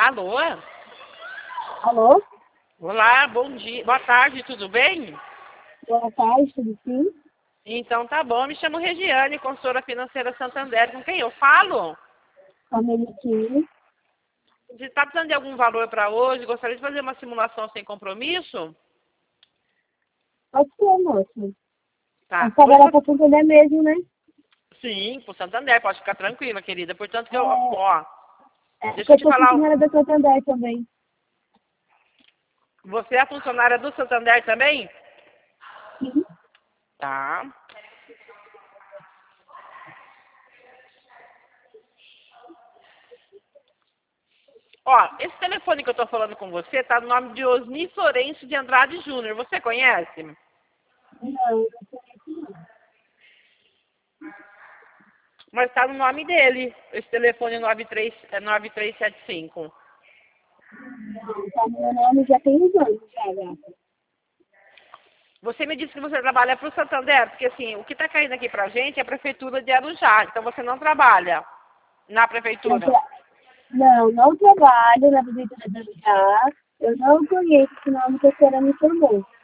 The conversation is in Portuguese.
Alô? Alô? Olá, bom dia. Boa tarde, tudo bem? Boa tarde, tudo sim? Então tá bom, me chamo Regiane, consultora financeira Santander. Com quem eu falo? Com a Meliquine. Você está precisando de algum valor para hoje? Gostaria de fazer uma simulação sem compromisso? Pode ser, moço. Tá. Mas pagará pra Santander mesmo, né? Sim, pro Santander, pode ficar tranquila, querida. Portanto, que eu, É, ó, porque deixa eu eu te sou falar, funcionária da Santander também. você é funcionária do Santander também? Sim. Tá. Ó, esse telefone que eu tô falando com você tá no nome de Osni Florencio de Andrade Júnior. Você conhece? Não, Mas tá no nome dele, esse telefone 9375. não, tá no meu nome já tem uns anos, já, gata. Você me disse que você trabalha para o Santander, porque assim, o que está caindo aqui pra gente é a prefeitura de Arujá, então você não trabalha na Não, prefeitura. não trabalho na prefeitura de Arujá. Eu não conheço esse nome que a senhora me informou.